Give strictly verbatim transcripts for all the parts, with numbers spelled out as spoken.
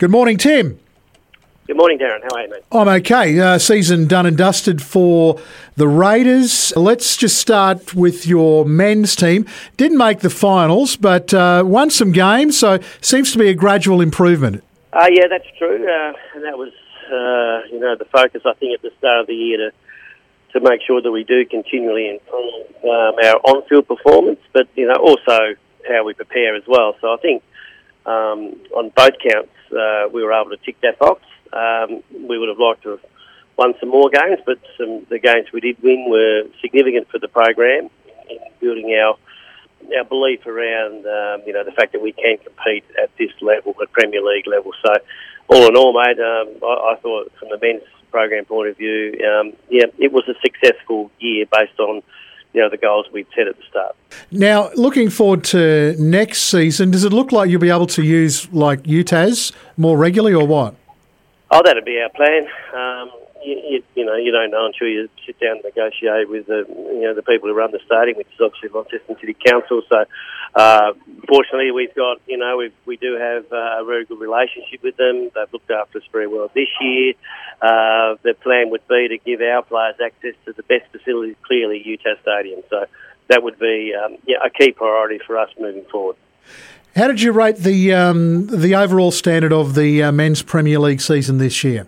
Good morning, Tim. Good morning, Darren. How are you, mate? I'm okay. Uh, season done and dusted for the Raiders. Let's just start with your men's team. Didn't make the finals, but uh, won some games, so seems to be a gradual improvement. Uh, yeah, that's true. Uh, and that was, uh, you know, the focus, I think, at the start of the year to to make sure that we do continually improve um, our on-field performance, but, you know, also how we prepare as well. So I think um, on both counts, uh, we were able to tick that box. Um, we would have liked to have won some more games, but some the games we did win were significant for the program in building our our belief around um, you know the fact that we can compete at this level, at Premier League level. So, all in all, mate, um, I, I thought from the men's program point of view, um, yeah, it was a successful year based on you know the goals we'd set at the start. Now, looking forward to next season, does it look like you'll be able to use like U T A S more regularly, or what? Oh, that'd be our plan. Um, you, you, you know, you don't know until you sit down and negotiate with the, you know, the people who run the stadium, which is obviously Launceston City Council. So, uh, fortunately, we've got, you know, we we do have uh, a very good relationship with them. They've looked after us very well this year. Uh, the plan would be to give our players access to the best facilities, clearly U T A S Stadium. So that would be um, yeah, a key priority for us moving forward. How did you rate the um, the overall standard of the uh, men's Premier League season this year?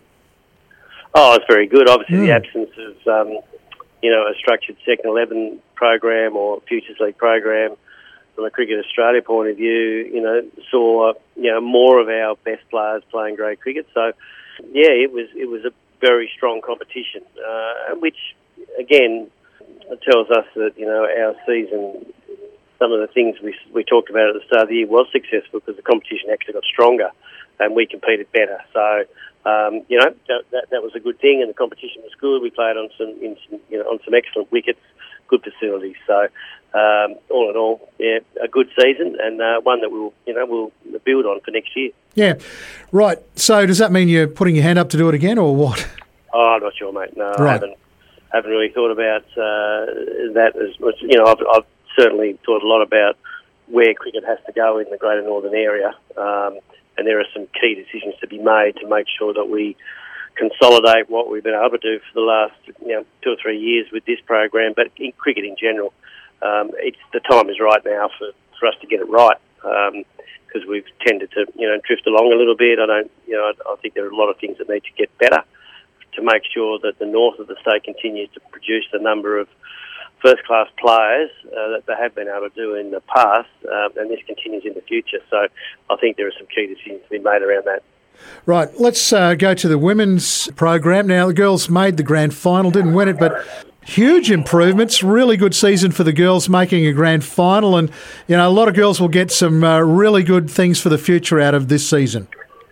Oh, it's very good. Obviously, Mm. the absence of um, you know a structured second eleven program or Futures League program from a Cricket Australia point of view, you know, saw you know more of our best players playing grade cricket. So, yeah, it was it was a very strong competition, uh, which again tells us that you know our season. Some of the things we we talked about at the start of the year was successful because the competition actually got stronger and we competed better. So, um, you know, that, that that was a good thing, and the competition was good. We played on some, in some you know, on some excellent wickets, good facilities. So, um, all in all, yeah, a good season and uh, one that we'll, you know, we'll build on for next year. Yeah, right. So does that mean you're putting your hand up to do it again, or what? Oh, I'm not sure, mate. No, Right. I haven't haven't really thought about uh, that as much. You know, I've, I've certainly thought a lot about where cricket has to go in the Greater Northern area, um, and there are some key decisions to be made to make sure that we consolidate what we've been able to do for the last you know, two or three years with this program, but in cricket in general. Um, it's the time is right now for, for us to get it right because um, we've tended to you know drift along a little bit. I don't, you know, I, I think there are a lot of things that need to get better to make sure that the north of the state continues to produce the number of first-class players uh, that they have been able to do in the past, uh, and this continues in the future. So I think there are some key decisions to be made around that. Right, let's uh, go to the women's program. Now, the girls made the grand final, didn't win it, but huge improvements, really good season for the girls making a grand final, and, you know, a lot of girls will get some uh, really good things for the future out of this season.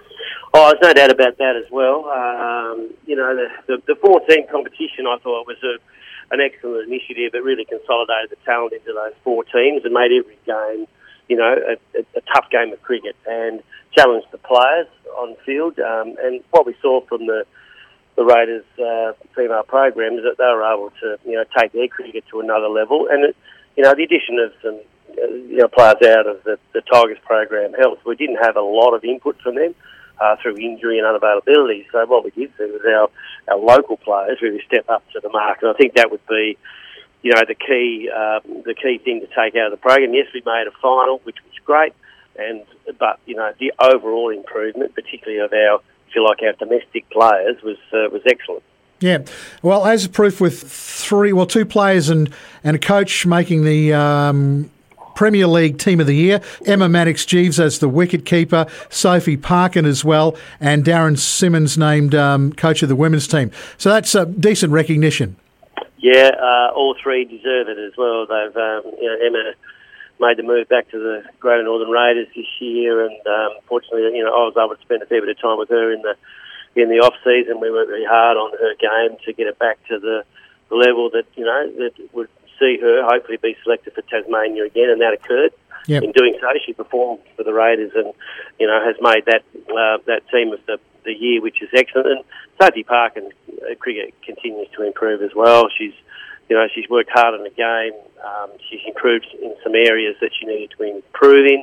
Oh, there's no doubt about that as well. Um, you know, the, the, the fourteen competition, I thought, was a an excellent initiative. It really consolidated the talent into those four teams and made every game, you know, a, a, a tough game of cricket and challenged the players on field. Um, and what we saw from the the Raiders uh, female program is that they were able to, you know, take their cricket to another level. And, it, you know, the addition of some, uh, you know, players out of the, the Tigers program helped. We didn't have a lot of input from them. Uh, through injury and unavailability. So what we did see was our, our local players really step up to the mark. And I think that would be, you know, the key uh, the key thing to take out of the program. Yes, we made a final, which was great, and but, you know, the overall improvement, particularly of our, if you like, our domestic players, was uh, was excellent. Yeah, well, as proof with three, well, two players and, and a coach making the um, Premier League Team of the Year, Emma Maddox-Jeeves as the wicket-keeper, Sophie Parkin as well, and Darren Simmons named um, coach of the women's team. So that's a decent recognition. Yeah, uh, all three deserve it as well. They've, um, you know, Emma made the move back to the Greater Northern Raiders this year, and um, fortunately, you know, I was able to spend a fair bit of time with her in the in the off season. We worked very hard on her game to get it back to the, the level that you know that would see her hopefully be selected for Tasmania again, and that occurred. Yep. In doing so, she performed for the Raiders, and you know has made that uh, that team of the, the year, which is excellent. And Sophie Parkin, uh, cricket continues to improve as well. She's you know she's worked hard on the game. Um, she's improved in some areas that she needed to improve in.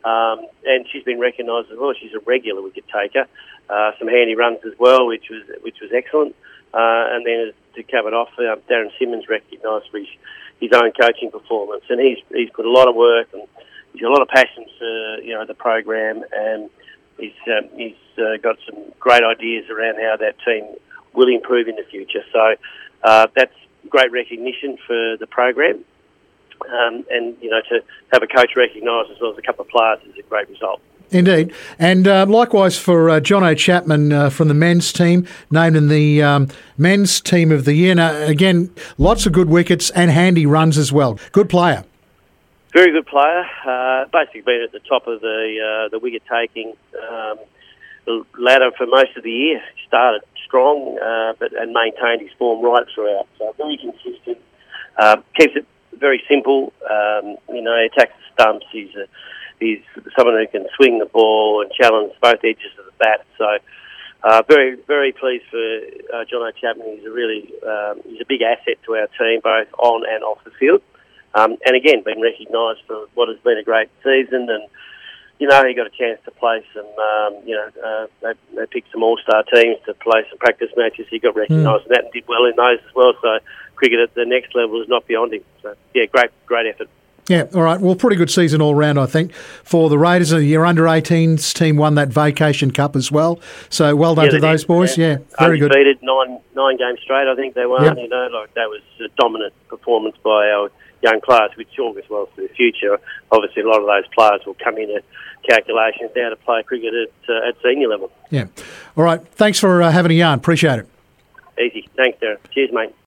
Um, and she's been recognised as well. She's a regular wicket taker. Uh, some handy runs as well, which was which was excellent. Uh, and then to cap it off, uh, Darren Simmons recognised for his, his own coaching performance, and he's he's put a lot of work and he's got a lot of passion for you know the program, and he's um, he's uh, got some great ideas around how that team will improve in the future. So uh, that's great recognition for the program. Um, and, you know, to have a coach recognised as well as a couple of players is a great result. Indeed. And uh, likewise for uh, John O'Chapman uh, from the men's team, named in the um, men's team of the year. Now, again, lots of good wickets and handy runs as well. Good player. Very good player. Uh, basically been at the top of the uh, the wicket-taking um, ladder for most of the year. Started strong uh, but and maintained his form right throughout. So very consistent. Uh, keeps it very simple. Um, you know, he attacks the stumps. He's a, he's someone who can swing the ball and challenge both edges of the bat. So, uh, very very pleased for uh, John O'Chapman. He's a really um, he's a big asset to our team, both on and off the field. Um, and again, been recognised for what has been a great season. And you know, he got a chance to play some. Um, you know, uh, they, they picked some all-star teams to play some practice matches. He got recognised mm. in that and did well in those as well. So, cricket at the next level is not beyond him. So, yeah, great, great effort. Yeah, all right. Well, pretty good season all round, I think, for the Raiders. Your under eighteens team won that Vacation Cup as well. So, well done yeah, to those did. boys. Yeah, yeah very good. Undefeated, nine nine games straight. I think they won. Yep. You know, like that was a dominant performance by our young players, which augurs well for the future. Obviously, a lot of those players will come into calculations now to play cricket at, uh, at senior level. Yeah. All right. Thanks for uh, having a yarn. Appreciate it. Easy. Thanks, Darren. Cheers, mate.